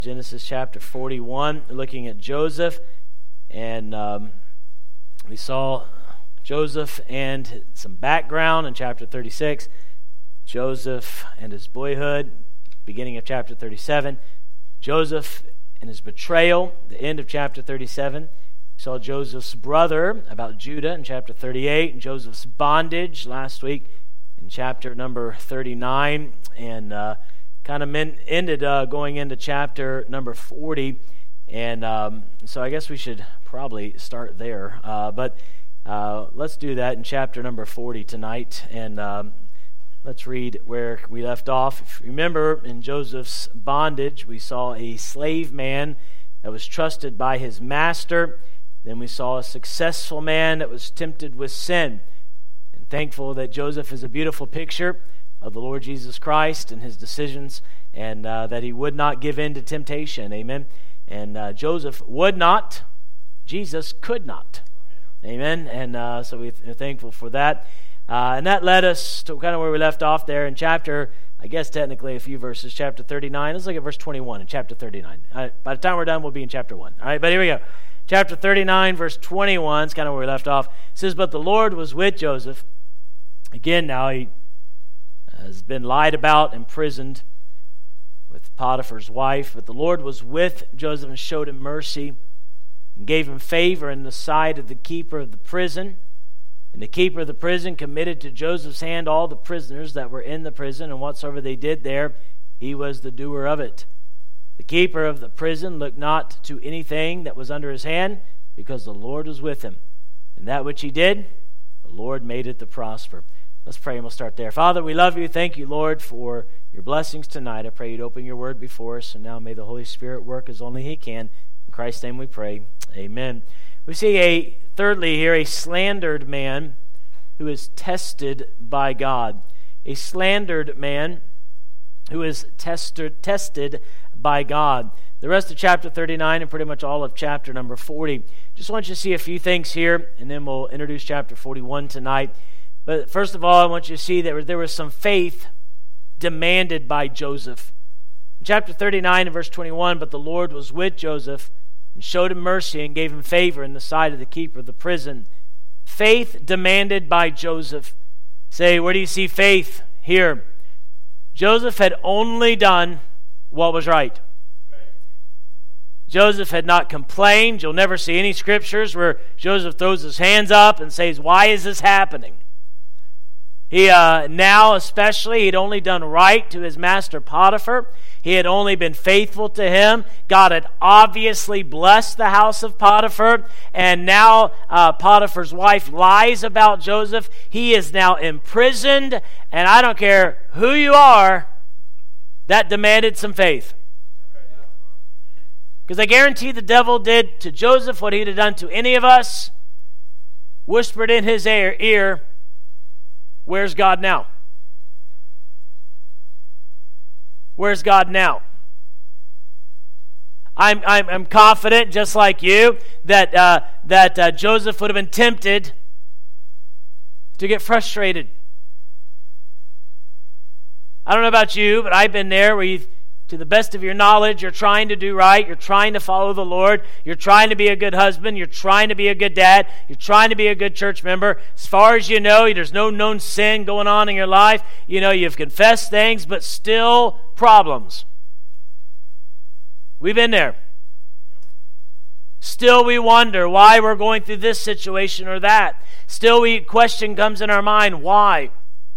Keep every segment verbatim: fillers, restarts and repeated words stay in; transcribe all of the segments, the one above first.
Genesis chapter forty-one, looking at Joseph, and um, we saw Joseph and some background in chapter thirty-six, Joseph and his boyhood, beginning of chapter thirty-seven, Joseph and his betrayal, the end of chapter thirty-seven. We saw Joseph's brother about Judah in chapter thirty-eight, and Joseph's bondage last week in chapter number thirty-nine, and uh, kind of men- ended uh, going into chapter number forty, and um, so I guess we should probably start there, uh, but uh, let's do that in chapter number forty tonight, and um, let's read where we left off. If you remember, in Joseph's bondage, we saw a slave man that was trusted by his master. Then we saw a successful man that was tempted with sin, and thankful that Joseph is a beautiful picture of the Lord Jesus Christ and his decisions, and uh, that he would not give in to temptation. Amen. And uh, Joseph would not. Jesus could not. Amen. And uh, so we're thankful for that. Uh, and that led us to kind of where we left off there in chapter, I guess technically a few verses, chapter thirty-nine. Let's look at verse twenty-one in chapter thirty-nine. All right, by the time we're done, we'll be in chapter one. All right, but here we go. Chapter thirty-nine, verse twenty-one is kind of where we left off. It says, "But the Lord was with Joseph." Again, now he has been lied about, imprisoned with Potiphar's wife. But the Lord was with Joseph and showed him mercy and gave him favor in the sight of the keeper of the prison. And the keeper of the prison committed to Joseph's hand all the prisoners that were in the prison, and whatsoever they did there, he was the doer of it. The keeper of the prison looked not to anything that was under his hand, because the Lord was with him. And that which he did, the Lord made it to prosper. Let's pray and we'll start there. Father, we love you. Thank you, Lord, for your blessings tonight. I pray you'd open your word before us, and now may the Holy Spirit work as only he can. In Christ's name we pray. Amen. We see a, thirdly here, a slandered man who is tested by God. A slandered man who is tested, tested by God. The rest of chapter thirty-nine and pretty much all of chapter number forty. Just want you to see a few things here, and then we'll introduce chapter forty-one tonight. But first of all, I want you to see that there was some faith demanded by Joseph. In chapter thirty-nine and verse twenty-one, "But the Lord was with Joseph and showed him mercy and gave him favor in the sight of the keeper of the prison." Faith demanded by Joseph. Say, where do you see faith? Here. Joseph had only done what was right. Joseph had not complained. You'll never see any scriptures where Joseph throws his hands up and says, "Why is this happening?" He uh, now especially, he'd only done right to his master Potiphar. He had only been faithful to him. God had obviously blessed the house of Potiphar. And now uh, Potiphar's wife lies about Joseph. He is now imprisoned. And I don't care who you are, that demanded some faith. Because I guarantee the devil did to Joseph what he'd have done to any of us. Whispered in his ear, "Where's God now? Where's God now?" I'm I'm, I'm confident, just like you, that uh, that uh, Joseph would have been tempted to get frustrated. I don't know about you, but I've been there where you, to the best of your knowledge, you're trying to do right, you're trying to follow the Lord, you're trying to be a good husband, you're trying to be a good dad, you're trying to be a good church member. As far as you know, there's no known sin going on in your life. You know, you've confessed things, but still problems. We've been there. Still we wonder why we're going through this situation or that. Still we question comes in our mind, why?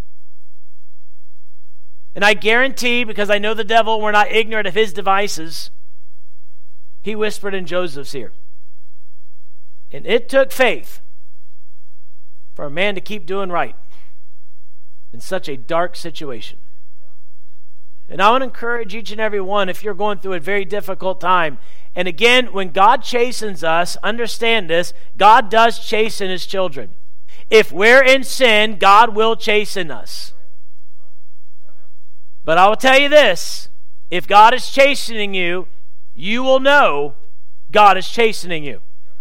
And I guarantee, because I know the devil, we're not ignorant of his devices, he whispered in Joseph's ear. And it took faith for a man to keep doing right in such a dark situation. And I want to encourage each and every one, if you're going through a very difficult time. And again, when God chastens us, understand this, God does chasten his children. If we're in sin, God will chasten us. But I will tell you this, if God is chastening you, you will know God is chastening you.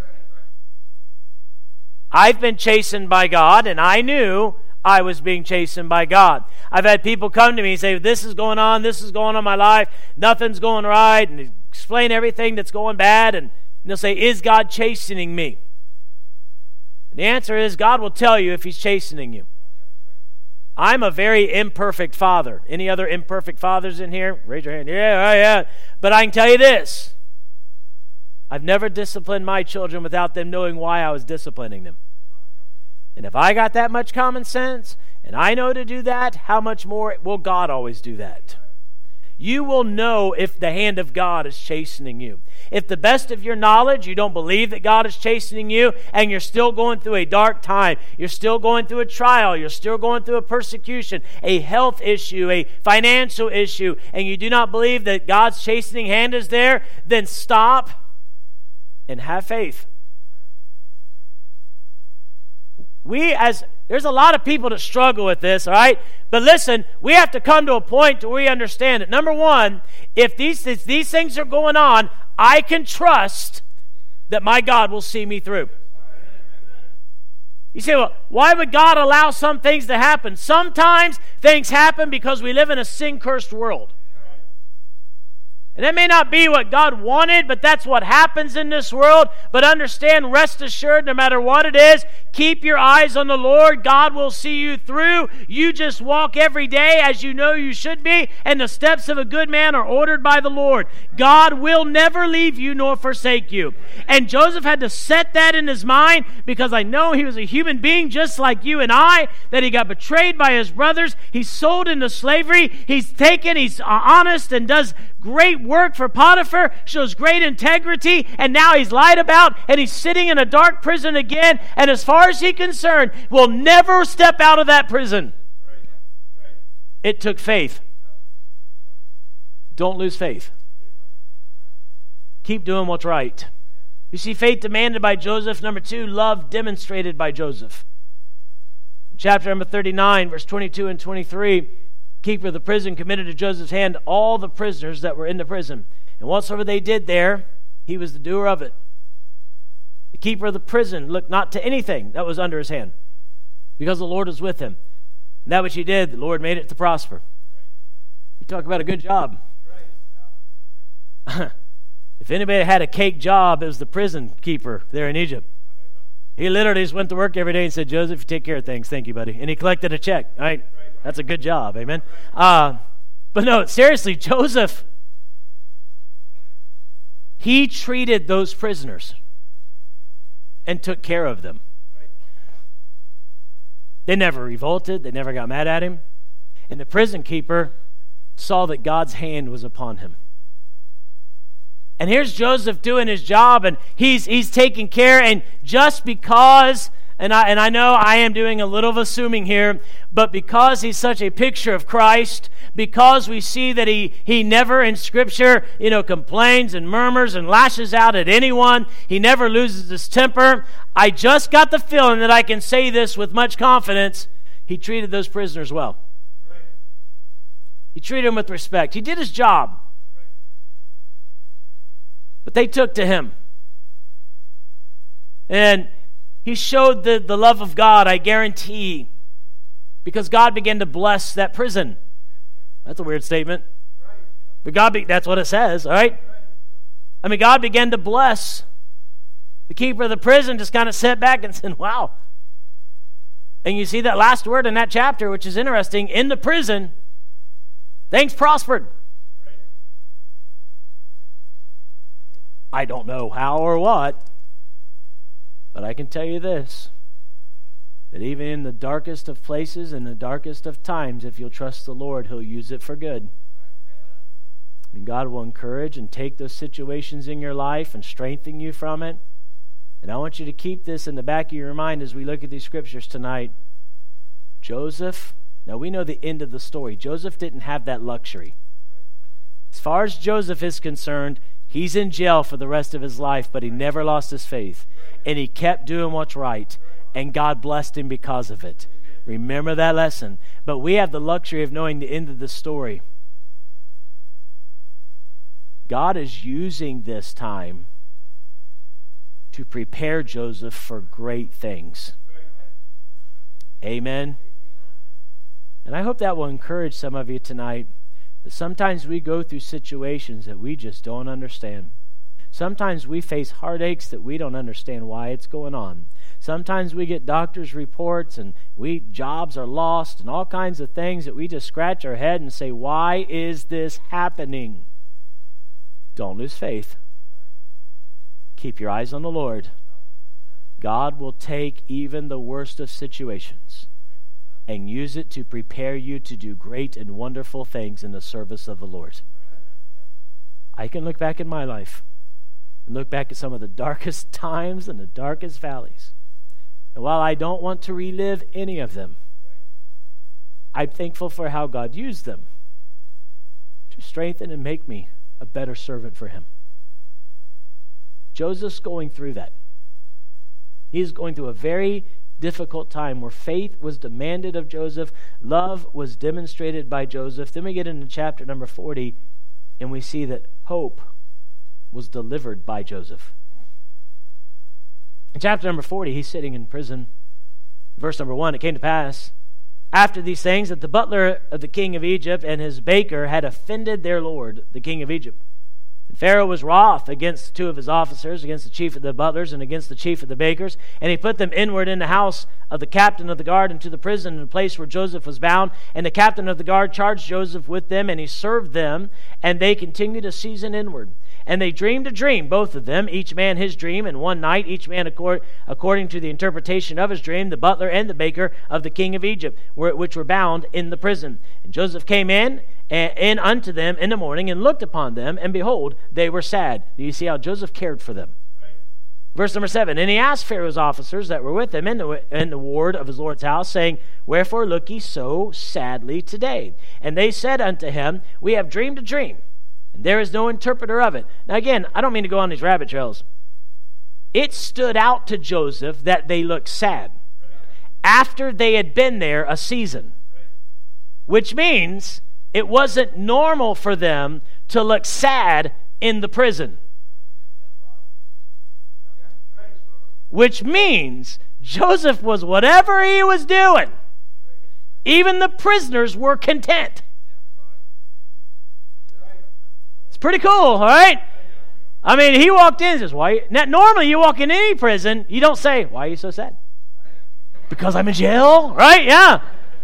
I've been chastened by God, and I knew I was being chastened by God. I've had people come to me and say, this is going on, this is going on in my life, nothing's going right, and explain everything that's going bad, and they'll say, is God chastening me? And the answer is, God will tell you if he's chastening you. I'm a very imperfect father. Any other imperfect fathers in here? Raise your hand. Yeah, yeah. But I can tell you this. I've never disciplined my children without them knowing why I was disciplining them. And if I got that much common sense, and I know to do that, how much more will God always do that? You will know if the hand of God is chastening you. If the best of your knowledge, you don't believe that God is chastening you, and you're still going through a dark time, you're still going through a trial, you're still going through a persecution, a health issue, a financial issue, and you do not believe that God's chastening hand is there, then stop and have faith. We as There's a lot of people that struggle with this, all right? But listen, we have to come to a point where we understand it. Number one, if these, if these things are going on, I can trust that my God will see me through. You say, well, why would God allow some things to happen? Sometimes things happen because we live in a sin-cursed world. And that may not be what God wanted, but that's what happens in this world. But understand, rest assured, no matter what it is, keep your eyes on the Lord. God will see you through. You just walk every day as you know you should be, and the steps of a good man are ordered by the Lord. God will never leave you nor forsake you. And Joseph had to set that in his mind, because I know he was a human being just like you and I, that he got betrayed by his brothers. He's sold into slavery. He's taken, he's honest and does great work for Potiphar, shows great integrity, and now he's lied about, and he's sitting in a dark prison again, and as far as he's concerned, will never step out of that prison. Right. Right. It took faith. Don't lose faith. Keep doing what's right. You see, faith demanded by Joseph. Number two, love demonstrated by Joseph. Chapter number thirty-nine, verse twenty-two and twenty-three, keeper of the prison committed to Joseph's hand all the prisoners that were in the prison. And whatsoever they did there, he was the doer of it. The keeper of the prison looked not to anything that was under his hand, because the Lord was with him. And that which he did, the Lord made it to prosper. You talk about a good job. If anybody had a cake job, it was the prison keeper there in Egypt. He literally just went to work every day and said, Joseph, you take care of things. Thank you, buddy. And he collected a check. All right? That's a good job. Amen. Uh, but no, seriously, Joseph, he treated those prisoners and took care of them. They never revolted. They never got mad at him. And the prison keeper saw that God's hand was upon him. And here's Joseph doing his job, and he's he's taking care, and just because, and I and I know I am doing a little of assuming here, but because he's such a picture of Christ, because we see that he he never in Scripture, you know, complains and murmurs and lashes out at anyone, he never loses his temper, I just got the feeling that I can say this with much confidence, he treated those prisoners well. He treated them with respect. He did his job. But they took to him. And he showed the, the love of God, I guarantee, because God began to bless that prison. That's a weird statement. But God, be, that's what it says, all right? I mean, God began to bless. The keeper of the prison just kind of sat back and said, wow. And you see that last word in that chapter, which is interesting, in the prison, things prospered. I don't know how or what, but I can tell you this, that even in the darkest of places and the darkest of times, if you'll trust the Lord, He'll use it for good. And God will encourage and take those situations in your life and strengthen you from it. And I want you to keep this in the back of your mind as we look at these scriptures tonight. Joseph, now we know the end of the story. Joseph didn't have that luxury. As far as Joseph is concerned, he's in jail for the rest of his life, but he never lost his faith. And he kept doing what's right. And God blessed him because of it. Remember that lesson. But we have the luxury of knowing the end of the story. God is using this time to prepare Joseph for great things. Amen. And I hope that will encourage some of you tonight. But sometimes we go through situations that we just don't understand. Sometimes we face heartaches that we don't understand why it's going on. Sometimes we get doctor's reports and we jobs are lost and all kinds of things that we just scratch our head and say, why is this happening? Don't lose faith. Keep your eyes on the Lord. God will take even the worst of situations and use it to prepare you to do great and wonderful things in the service of the Lord. I can look back in my life and look back at some of the darkest times and the darkest valleys. And while I don't want to relive any of them, I'm thankful for how God used them to strengthen and make me a better servant for him. Joseph's going through that. He's going through a very difficult time where faith was demanded of Joseph, love was demonstrated by Joseph. Then we get into chapter number forty, and we see that hope was delivered by Joseph. In chapter number forty, he's sitting in prison. Verse number one, it came to pass after these things that the butler of the king of Egypt and his baker had offended their lord, the king of Egypt. And Pharaoh was wroth against two of his officers, against the chief of the butlers and against the chief of the bakers, and he put them inward in the house of the captain of the guard into the prison in the place where Joseph was bound. And the captain of the guard charged Joseph with them, and he served them, and they continued a season inward. And they dreamed a dream, both of them, each man his dream, and one night, each man accord, according to the interpretation of his dream, the butler and the baker of the king of Egypt, which were bound in the prison. And Joseph came in, and in unto them in the morning, and looked upon them, and behold, they were sad. Do you see how Joseph cared for them? Right. Verse number seven, and he asked Pharaoh's officers that were with him in the, in the ward of his lord's house, saying, wherefore look ye so sadly today? And they said unto him, we have dreamed a dream, and there is no interpreter of it. Now again, I don't mean to go on these rabbit trails. It stood out to Joseph that they looked sad after they had been there a season, which means it wasn't normal for them to look sad in the prison. Which means Joseph was whatever he was doing. Even the prisoners were content. Pretty cool, all right? I mean, he walked in and says, why? Now, normally you walk in any prison, you don't say, why are you so sad? Because I'm in jail, right? Yeah.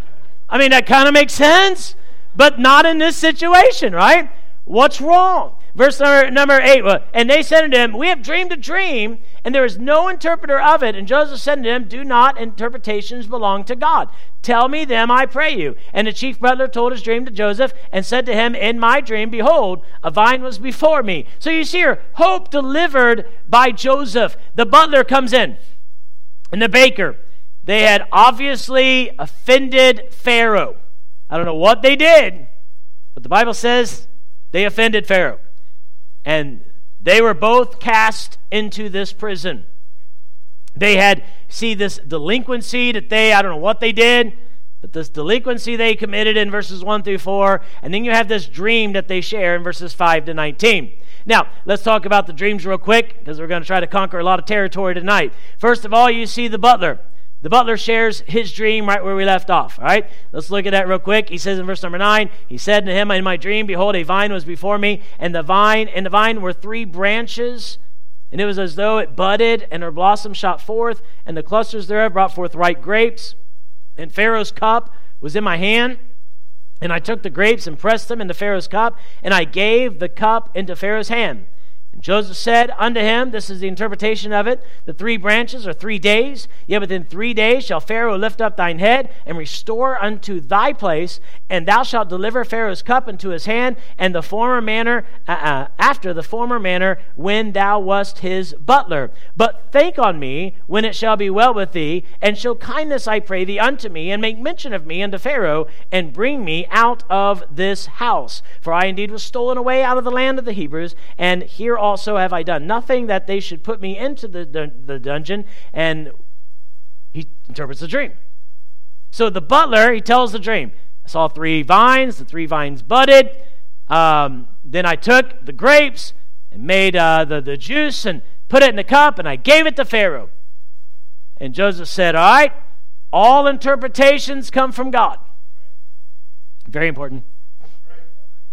I mean, that kind of makes sense, but not in this situation, right? What's wrong? Verse number, number eight, and they said unto him, we have dreamed a dream, and there is no interpreter of it. And Joseph said unto him, do not interpretations belong to God? Tell me them, I pray you. And the chief butler told his dream to Joseph, and said to him, in my dream, behold, a vine was before me. So you see here, hope delivered by Joseph. The butler comes in, and the baker. They had obviously offended Pharaoh. I don't know what they did, but the Bible says they offended Pharaoh. And they were both cast into this prison. They had, see this delinquency that they, I don't know what they did, but this delinquency they committed in verses one through four. And then you have this dream that they share in verses five to nineteen. Now, let's talk about the dreams real quick, because we're going to try to conquer a lot of territory tonight. First of all, you see the butler. The butler shares his dream right where we left off, all right? Let's look at that real quick. He says in verse number nine, he said to him, in my dream, behold, a vine was before me, and the vine and the vine were three branches, and it was as though it budded, and her blossom shot forth, and the clusters thereof brought forth ripe grapes. And Pharaoh's cup was in my hand, and I took the grapes and pressed them into Pharaoh's cup, and I gave the cup into Pharaoh's hand. And Joseph said unto him, this is the interpretation of it, the three branches are three days, yet within three days shall Pharaoh lift up thine head and restore unto thy place, and thou shalt deliver Pharaoh's cup into his hand, and the former manner, uh, uh, after the former manner, when thou wast his butler. But think on me when it shall be well with thee, and show kindness, I pray thee, unto me, and make mention of me unto Pharaoh, and bring me out of this house. For I indeed was stolen away out of the land of the Hebrews, and here also have I done nothing that they should put me into the, the, the dungeon. And he interprets the dream. So the butler, he tells the dream. I saw three vines, the three vines budded. Um, then I took the grapes and made uh, the, the juice and put it in the cup, and I gave it to Pharaoh. And Joseph said, all right, all interpretations come from God. Very important.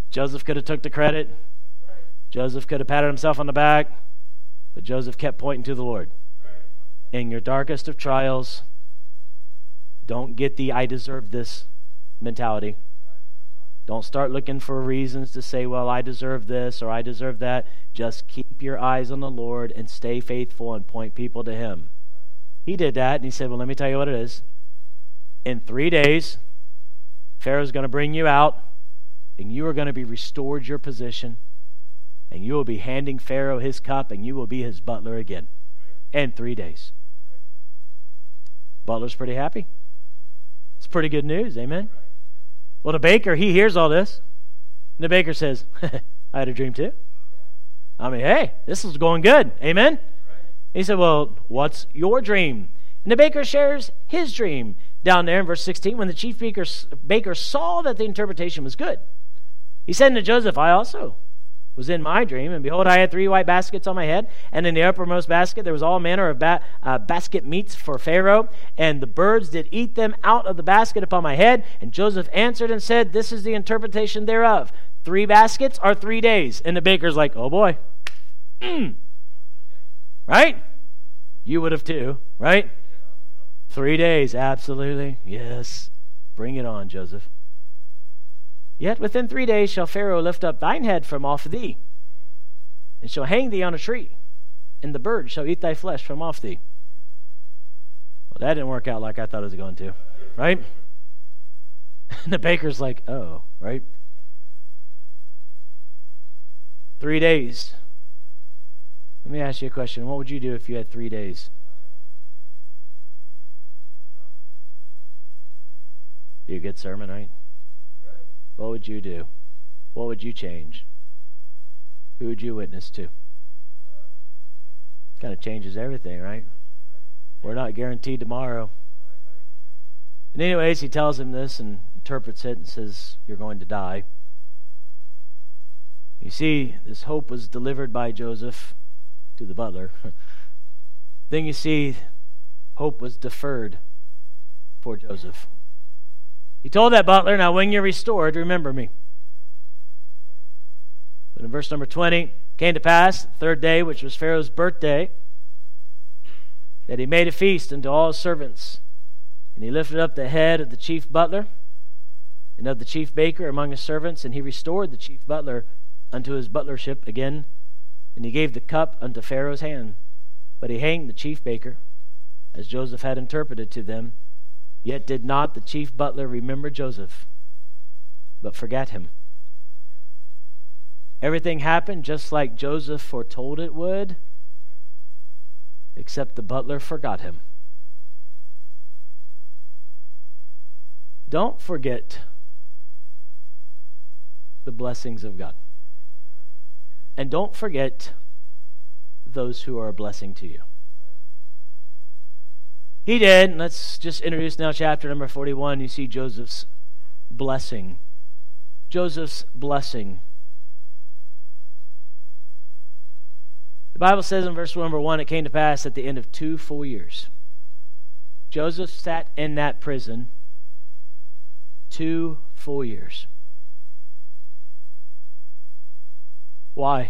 Joseph could have took the credit. Joseph could have patted himself on the back. But Joseph kept pointing to the Lord. In your darkest of trials, don't get the I deserve this mentality. Don't start looking for reasons to say, well, I deserve this or I deserve that. Just keep your eyes on the Lord and stay faithful and point people to Him. He did that, and he said, well, let me tell you what it is. In three days, Pharaoh's going to bring you out, and you are going to be restored your position, and you will be handing Pharaoh his cup, and you will be his butler again. In three days. Butler's pretty happy. It's pretty good news, amen? Well, the baker, he hears all this. And the baker says, I had a dream too. I mean, hey, this is going good, amen? He said, well, what's your dream? And the baker shares his dream down there in verse sixteen. When the chief baker, baker saw that the interpretation was good, he said unto Joseph, I also was in my dream, and behold, I had three white baskets on my head, and in the uppermost basket there was all manner of ba- uh, basket meats for Pharaoh, and the birds did eat them out of the basket upon my head. And Joseph answered and said, this is the interpretation thereof. Three baskets are three days. And the baker's like, oh boy. Mm. Right? You would have too, right? Three days, absolutely. Yes. Bring it on, Joseph. Yet within three days shall Pharaoh lift up thine head from off thee, and shall hang thee on a tree, and the birds shall eat thy flesh from off thee. Well, that didn't work out like I thought it was going to, right? And the baker's like, oh, right? Three days. Let me ask you a question. What would you do if you had three days? Be a good sermon, right? What would you do? What would you change? Who would you witness to? Kind of changes everything, right? We're not guaranteed tomorrow. And anyways, he tells him this and interprets it and says, you're going to die. You see, this hope was delivered by Joseph to the butler. Then you see, hope was deferred for Joseph. He told that butler, now when you're restored, remember me. But in verse number twenty, came to pass, the third day, which was Pharaoh's birthday, that he made a feast unto all his servants. And he lifted up the head of the chief butler and of the chief baker among his servants, and he restored the chief butler unto his butlership again, and he gave the cup unto Pharaoh's hand. But he hanged the chief baker, as Joseph had interpreted to them. Yet did not the chief butler remember Joseph, but forgat him. Everything happened just like Joseph foretold it would, except the butler forgot him. Don't forget the blessings of God. And don't forget those who are a blessing to you. He did, and let's just introduce now chapter number forty-one. You see Joseph's blessing. Joseph's blessing. The Bible says in verse number one, it came to pass at the end of two full years. Joseph sat in that prison two full years. Why?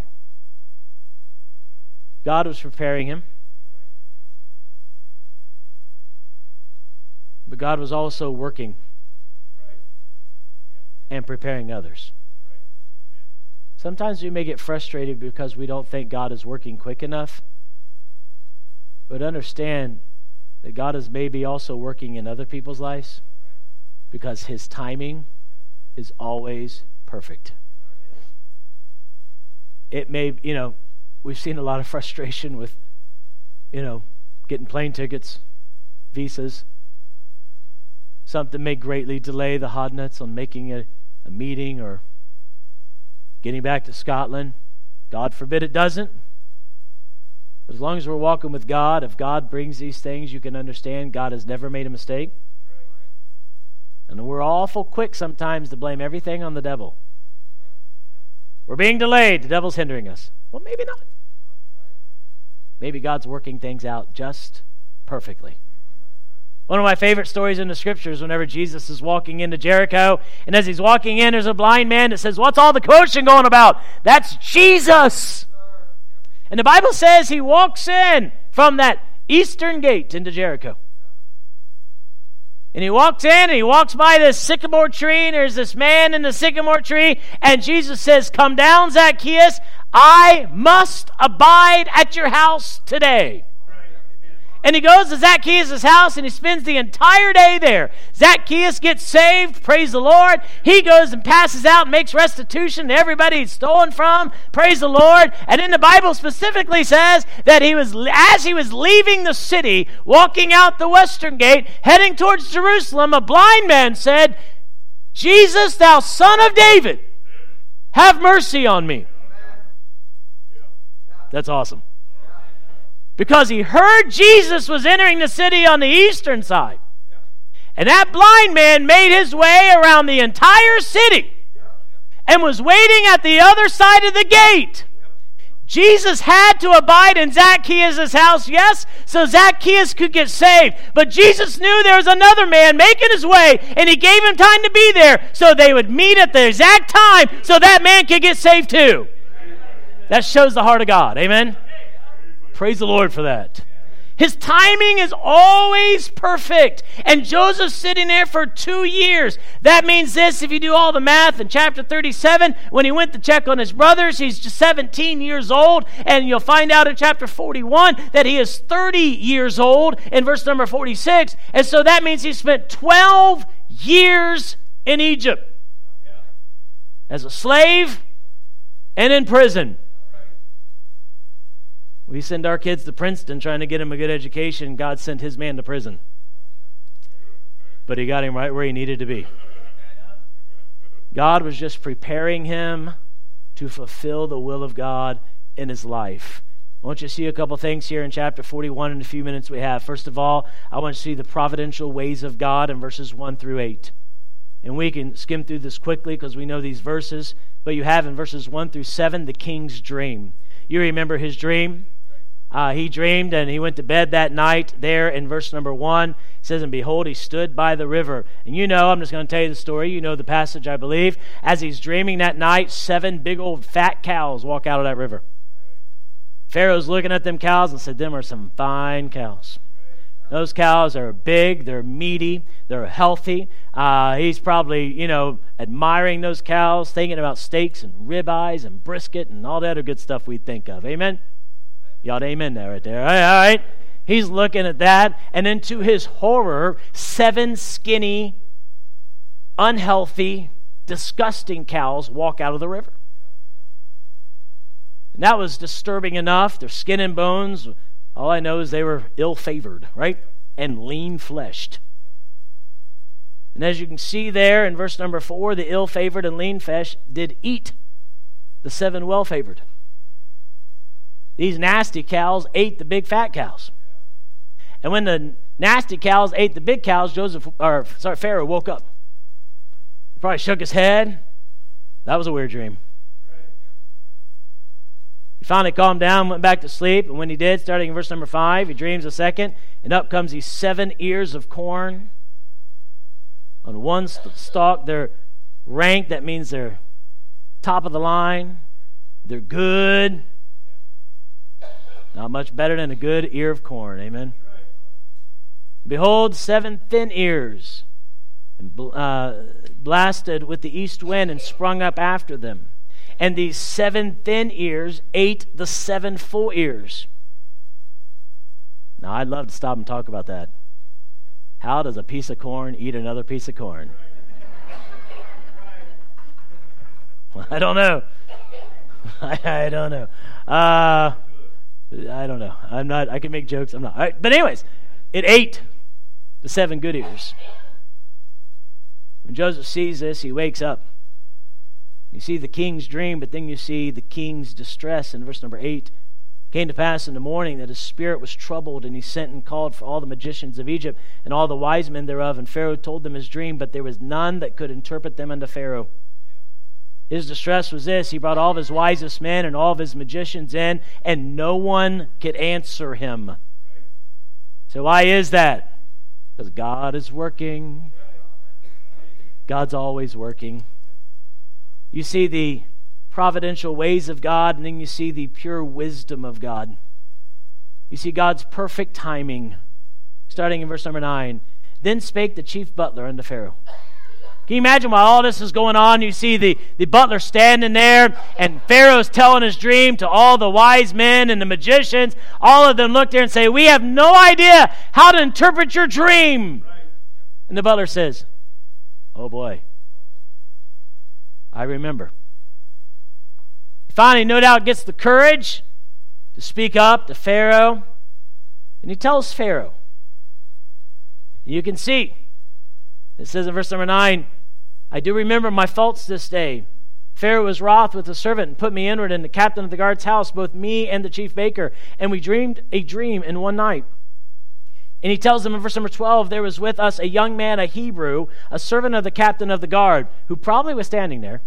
God was preparing him. But God was also working and preparing others. Sometimes we may get frustrated because we don't think God is working quick enough. But understand that God is maybe also working in other people's lives because His timing is always perfect. It may, you know, we've seen a lot of frustration with, you know, getting plane tickets, visas. Something may greatly delay the Hodnuts on making a, a meeting or getting back to Scotland. God forbid it doesn't. As long as we're walking with God, if God brings these things, you can understand God has never made a mistake. And we're awful quick sometimes to blame everything on the devil. We're being delayed. The devil's hindering us. Well, maybe not. Maybe God's working things out just perfectly. One of my favorite stories in the scriptures, whenever Jesus is walking into Jericho, and as he's walking in, there's a blind man that says, "What's all the commotion going about?" That's Jesus. And the Bible says he walks in from that eastern gate into Jericho. And he walks in, and he walks by this sycamore tree, and there's this man in the sycamore tree, and Jesus says, "Come down, Zacchaeus. I must abide at your house today." And he goes to Zacchaeus' house, and he spends the entire day there. Zacchaeus gets saved, praise the Lord. He goes and passes out and makes restitution to everybody he's stolen from, praise the Lord. And then the Bible specifically says that he was, as he was leaving the city, walking out the western gate, heading towards Jerusalem, a blind man said, "Jesus, thou son of David, have mercy on me." That's awesome. Because he heard Jesus was entering the city on the eastern side. And that blind man made his way around the entire city and was waiting at the other side of the gate. Jesus had to abide in Zacchaeus' house, yes, so Zacchaeus could get saved. But Jesus knew there was another man making his way, and he gave him time to be there so they would meet at the exact time so that man could get saved too. That shows the heart of God. Amen? Praise the Lord for that. His timing is always perfect. And Joseph's sitting there for two years. That means this, if you do all the math, in chapter thirty-seven, when he went to check on his brothers, he's just seventeen years old. And you'll find out in chapter forty-one that he is thirty years old in verse number forty-six. And so that means he spent twelve years in Egypt as a slave and in prison. We send our kids to Princeton trying to get him a good education. God sent his man to prison. But he got him right where he needed to be. God was just preparing him to fulfill the will of God in his life. I want you to see a couple things here in chapter forty-one in the few minutes we have. First of all, I want you to see the providential ways of God in verses one through eight. And we can skim through this quickly because we know these verses. But you have in verses one through seven the king's dream. You remember his dream? Uh, he dreamed and he went to bed that night. There in verse number one, it says, "And behold, he stood by the river." And you know, I'm just going to tell you the story. You know the passage, I believe. As he's dreaming that night, seven big old fat cows walk out of that river. Pharaoh's looking at them cows and said, "Them are some fine cows." Those cows are big, they're meaty, they're healthy. Uh, he's probably, you know, admiring those cows, thinking about steaks and ribeyes and brisket and all that other good stuff we'd think of. Amen? Y'all amen there right there. All right, all right. He's looking at that, and then to his horror, seven skinny, unhealthy, disgusting cows walk out of the river. And that was disturbing enough. Their skin and bones, all I know is they were ill-favored, right? And lean-fleshed. And as you can see there in verse number four, the ill-favored and lean-fleshed did eat the seven well-favored. These nasty cows ate the big fat cows. And when the nasty cows ate the big cows, Joseph, or sorry, Pharaoh woke up. He probably shook his head. That was a weird dream. He finally calmed down, went back to sleep, and when he did, starting in verse number five, he dreams a second, and up comes these seven ears of corn. On one stalk, they're ranked. That means they're top of the line. They're good. Not much better than a good ear of corn. Amen. Behold, seven thin ears, uh, blasted with the east wind and sprung up after them. And these seven thin ears ate the seven full ears. Now, I'd love to stop and talk about that. How does a piece of corn eat another piece of corn? Well, I don't know. I, I don't know. Uh... I don't know. I'm not. I can make jokes. I'm not. All right. But anyways, it ate the seven good ears. When Joseph sees this, he wakes up. You see the king's dream, but then you see the king's distress in verse number eight. It came to pass in the morning that his spirit was troubled, and he sent and called for all the magicians of Egypt and all the wise men thereof. And Pharaoh told them his dream, but there was none that could interpret them unto Pharaoh. His distress was this: he brought all of his wisest men and all of his magicians in, and no one could answer him. So why is that? Because God is working. God's always working. You see the providential ways of God, and then you see the pure wisdom of God. You see God's perfect timing. Starting in verse number nine. Then spake the chief butler unto Pharaoh. Can you imagine while all this is going on, you see the, the butler standing there, and Pharaoh's telling his dream to all the wise men and the magicians. All of them look there and say, we have no idea how to interpret your dream. Right. And the butler says, oh boy, I remember. Finally, no doubt, gets the courage to speak up to Pharaoh. And he tells Pharaoh. You can see, it says in verse number nine, I do remember my faults this day. Pharaoh was wroth with the servant and put me inward in the captain of the guard's house, both me and the chief baker. And we dreamed a dream in one night. And he tells them in verse number twelve, there was with us a young man, a Hebrew, a servant of the captain of the guard, who probably was standing there.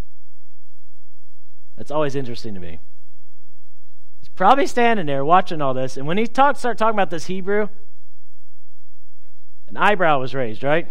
That's always interesting to me. He's probably standing there watching all this. And when he talk, start talking about this Hebrew, an eyebrow was raised, right?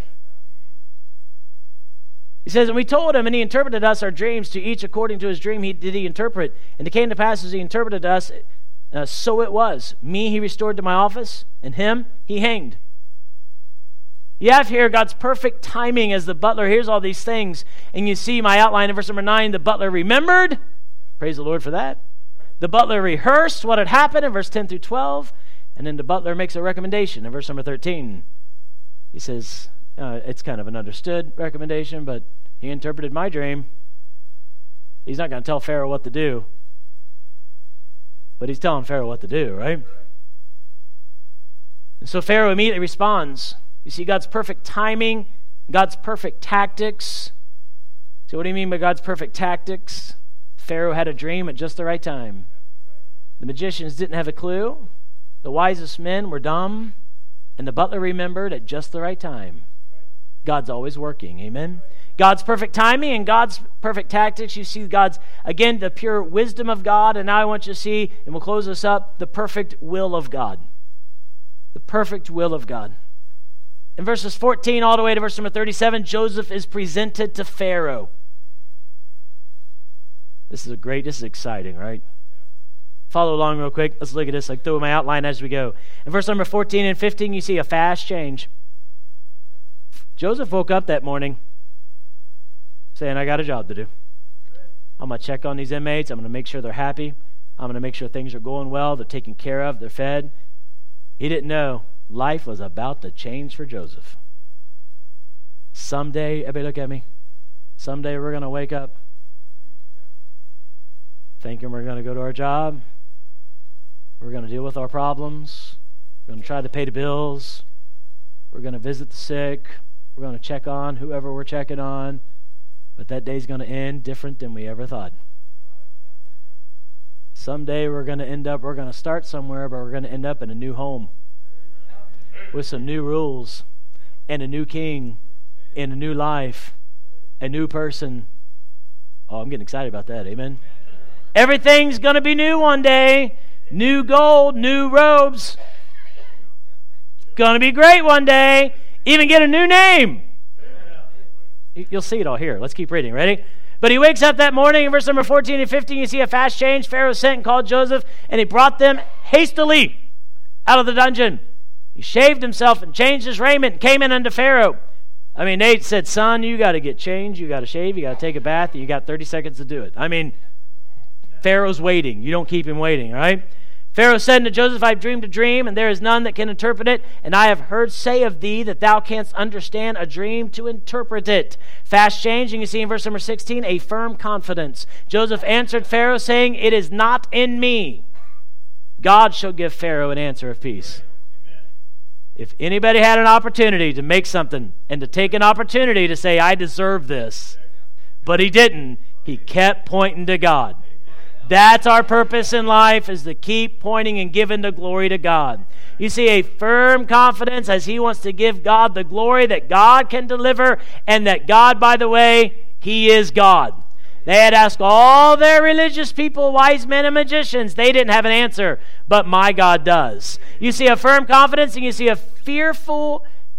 He says, and we told him, and he interpreted us our dreams, to each according to his dream he did he interpret. And it came to pass as he interpreted us, uh, so it was. Me he restored to my office, and him he hanged. You have here God's perfect timing as the butler hears all these things. And you see my outline in verse number nine, the butler remembered. Praise the Lord for that. The butler rehearsed what had happened in verse ten through twelve. And then the butler makes a recommendation in verse number thirteen. He says, uh, it's kind of an understood recommendation, but he interpreted my dream. He's not going to tell Pharaoh what to do, but he's telling Pharaoh what to do, right? And so Pharaoh immediately responds. You see God's perfect timing, God's perfect tactics. So what do you mean by God's perfect tactics? Pharaoh had a dream at just the right time. The magicians didn't have a clue. The wisest men were dumb. And the butler remembered at just the right time. God's always working. Amen? God's perfect timing and God's perfect tactics. You see God's, again, the pure wisdom of God. And now I want you to see, and we'll close this up, the perfect will of God. The perfect will of God. In verses fourteen all the way to verse number thirty-seven, Joseph is presented to Pharaoh. This is a great, this is exciting, right? Follow along real quick. Let's look at this. Like through my outline as we go. In verse number fourteen and fifteen, you see a fast change. Joseph woke up that morning saying, I got a job to do. I'm going to check on these inmates. I'm going to make sure they're happy. I'm going to make sure things are going well. They're taken care of. They're fed. He didn't know life was about to change for Joseph. Someday, everybody look at me. Someday we're going to wake up thinking we're going to go to our job. We're going to deal with our problems. We're going to try to pay the bills. We're going to visit the sick. We're going to check on whoever we're checking on. But that day's going to end different than we ever thought. Someday we're going to end up, we're going to start somewhere, but we're going to end up in a new home with some new rules and a new king and a new life, a new person. Oh, I'm getting excited about that. Amen. Everything's going to be new one day. New gold, new robes. Going to be great one day. Even get a new name. You'll see it all here. Let's keep reading. Ready? But he wakes up that morning in verse number fourteen and fifteen. You see a fast change. Pharaoh sent and called Joseph, and he brought them hastily out of the dungeon. He shaved himself and changed his raiment and came in unto Pharaoh. I mean, they said, son, you got to get changed. You got to shave. You got to take a bath. You got thirty seconds to do it. I mean, Pharaoh's waiting. You don't keep him waiting, all right? Pharaoh said unto Joseph, I have dreamed a dream, and there is none that can interpret it. And I have heard say of thee that thou canst understand a dream to interpret it. Fast change, and you see in verse number sixteen, a firm confidence. Joseph answered Pharaoh, saying, it is not in me. God shall give Pharaoh an answer of peace. Amen. If anybody had an opportunity to make something and to take an opportunity to say, I deserve this, but he didn't, he kept pointing to God. That's our purpose in life, is to keep pointing and giving the glory to God. You see a firm confidence as he wants to give God the glory that God can deliver, and that God, by the way, he is God. They had asked all their religious people, wise men and magicians. They didn't have an answer, but my God does. You see a firm confidence, and you see a fearful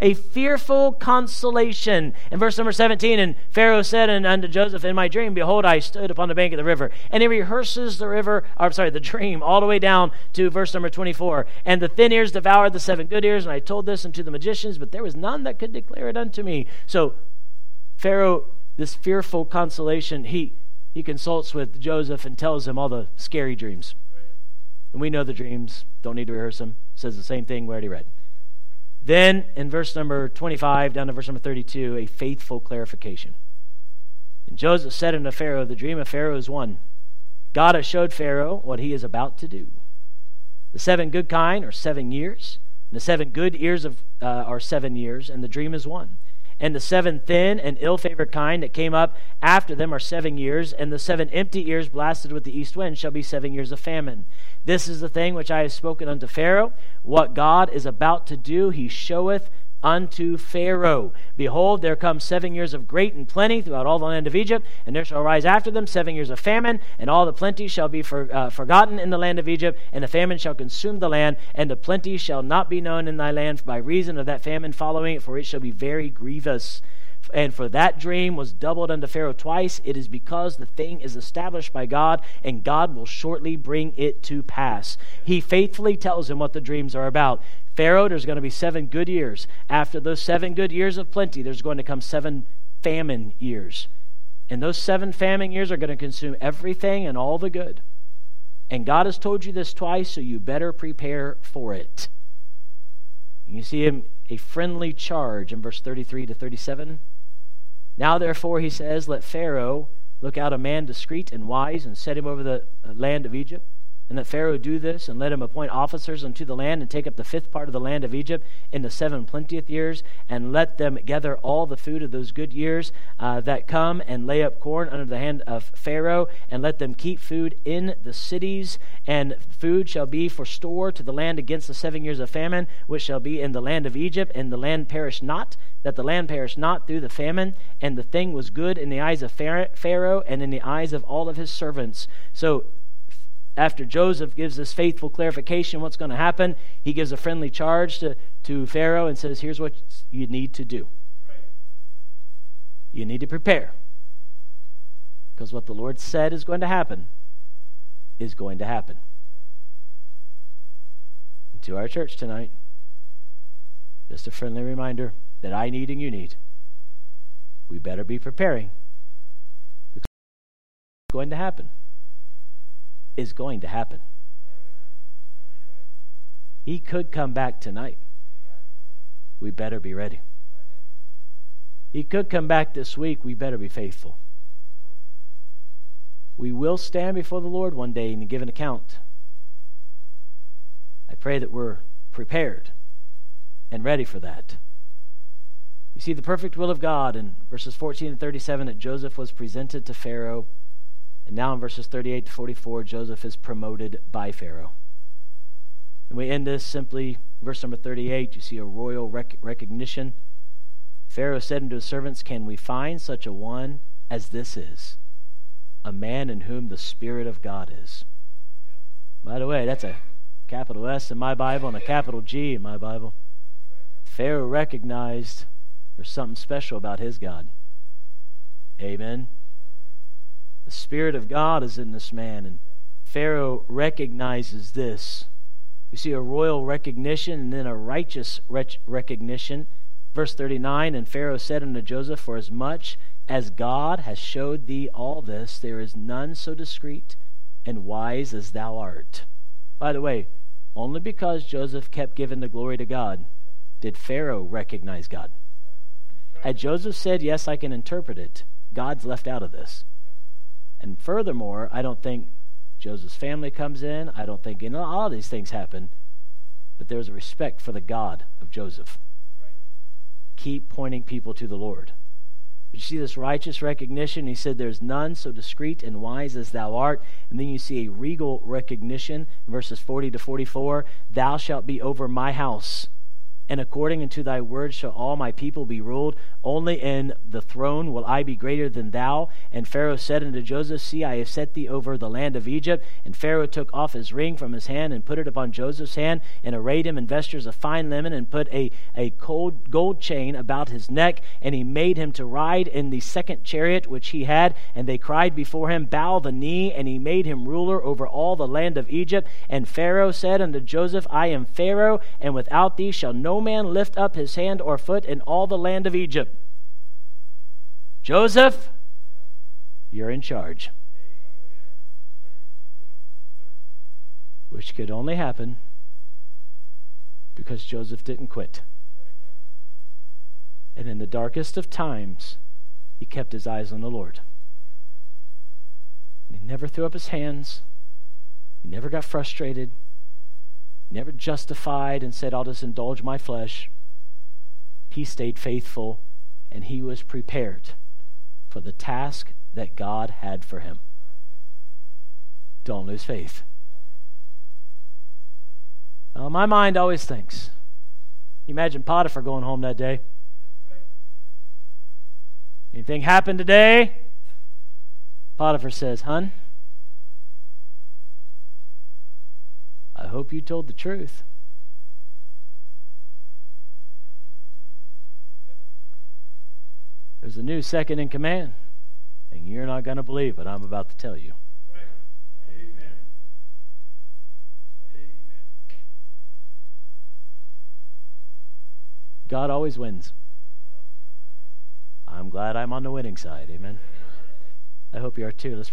a fearful consolation. In verse number seventeen, and Pharaoh said unto Joseph in my dream, behold, I stood upon the bank of the river. And he rehearses the river, or I'm sorry, the dream, all the way down to verse number twenty-four. And the thin ears devoured the seven good ears, and I told this unto the magicians, but there was none that could declare it unto me. So Pharaoh, this fearful consolation, he he consults with Joseph and tells him all the scary dreams. And we know the dreams, don't need to rehearse them. Says the same thing we already read. Then in verse number twenty-five down to verse number thirty-two, a faithful clarification. And Joseph said unto Pharaoh, the dream of Pharaoh is one. God has showed Pharaoh what he is about to do. The seven good kine are seven years, and the seven good ears of uh, are seven years, and the dream is one. And the seven thin and ill-favored kine that came up after them are seven years, and the seven empty ears blasted with the east wind shall be seven years of famine. This is the thing which I have spoken unto Pharaoh. What God is about to do, he showeth unto Pharaoh. Behold, there come seven years of great and plenty throughout all the land of Egypt, and there shall arise after them seven years of famine, and all the plenty shall be for, uh, forgotten in the land of Egypt, and the famine shall consume the land, and the plenty shall not be known in thy land by reason of that famine following it, for it shall be very grievous. And for that dream was doubled unto Pharaoh twice. It is because the thing is established by God, and God will shortly bring it to pass. He faithfully tells him what the dreams are about. Pharaoh, there's going to be seven good years. After those seven good years of plenty, there's going to come seven famine years. And those seven famine years are going to consume everything and all the good. And God has told you this twice, so you better prepare for it. And you see him, a friendly charge in verse thirty-three to thirty-seven. Now therefore, he says, let Pharaoh look out a man discreet and wise, and set him over the land of Egypt. And let Pharaoh do this, and let him appoint officers unto the land, and take up the fifth part of the land of Egypt in the seven plenteous years, and let them gather all the food of those good years uh, that come, and lay up corn under the hand of Pharaoh, and let them keep food in the cities, and food shall be for store to the land against the seven years of famine, which shall be in the land of Egypt, and the land perish not, that the land perish not through the famine. And the thing was good in the eyes of Pharaoh, and in the eyes of all of his servants. So after Joseph gives this faithful clarification what's going to happen, he gives a friendly charge to, to Pharaoh and says, here's what you need to do. You need to prepare. Because what the Lord said is going to happen is going to happen. And to our church tonight, just a friendly reminder that I need and you need. We better be preparing. Because it's going to happen. Is going to happen. He could come back tonight. We better be ready. He could come back this week. We better be faithful. We will stand before the Lord one day and give an account. I pray that we're prepared and ready for that. You see the perfect will of God in verses fourteen and thirty-seven, that Joseph was presented to Pharaoh. And now in verses thirty-eight to forty-four, Joseph is promoted by Pharaoh. And we end this simply, verse number thirty-eight, you see a royal rec- recognition. Pharaoh said unto his servants, can we find such a one as this is? A man in whom the Spirit of God is. By the way, that's a capital S in my Bible and a capital G in my Bible. Pharaoh recognized there's something special about his God. Amen. The Spirit of God is in this man, and Pharaoh recognizes this. You see a royal recognition and then a righteous rec- recognition. Verse thirty-nine, and Pharaoh said unto Joseph, for as much as God has showed thee all this, there is none so discreet and wise as thou art. By the way, only because Joseph kept giving the glory to God did Pharaoh recognize God. Had Joseph said, yes, I can interpret it, God's left out of this. And furthermore, I don't think Joseph's family comes in. I don't think you know, all these things happen. But there's a respect for the God of Joseph. Right. Keep pointing people to the Lord. But you see this righteous recognition. He said, there's none so discreet and wise as thou art. And then you see a regal recognition, verses forty to forty-four. Thou shalt be over my house. And according unto thy word shall all my people be ruled. Only in the throne will I be greater than thou. And Pharaoh said unto Joseph, See, I have set thee over the land of Egypt. And Pharaoh took off his ring from his hand, and put it upon Joseph's hand, and arrayed him in vestures of fine linen, and put a, a gold, gold chain about his neck. And he made him to ride in the second chariot which he had. And they cried before him, Bow the knee. And he made him ruler over all the land of Egypt. And Pharaoh said unto Joseph, I am Pharaoh, and without thee shall no man lift up his hand or foot in all the land of Egypt. Joseph, you're in charge. Which could only happen because Joseph didn't quit. And in the darkest of times, he kept his eyes on the Lord. And he never threw up his hands. He never got frustrated. Never justified and said, I'll just indulge my flesh. He stayed faithful, and he was prepared for the task that God had for him. Don't lose faith. Now, my mind always thinks, imagine Potiphar going home that day. Anything happened today? Potiphar says, Hun, I hope you told the truth. There's a new second in command, and you're not going to believe what I'm about to tell you. Amen. Amen. God always wins. I'm glad I'm on the winning side. Amen. I hope you are too. Let's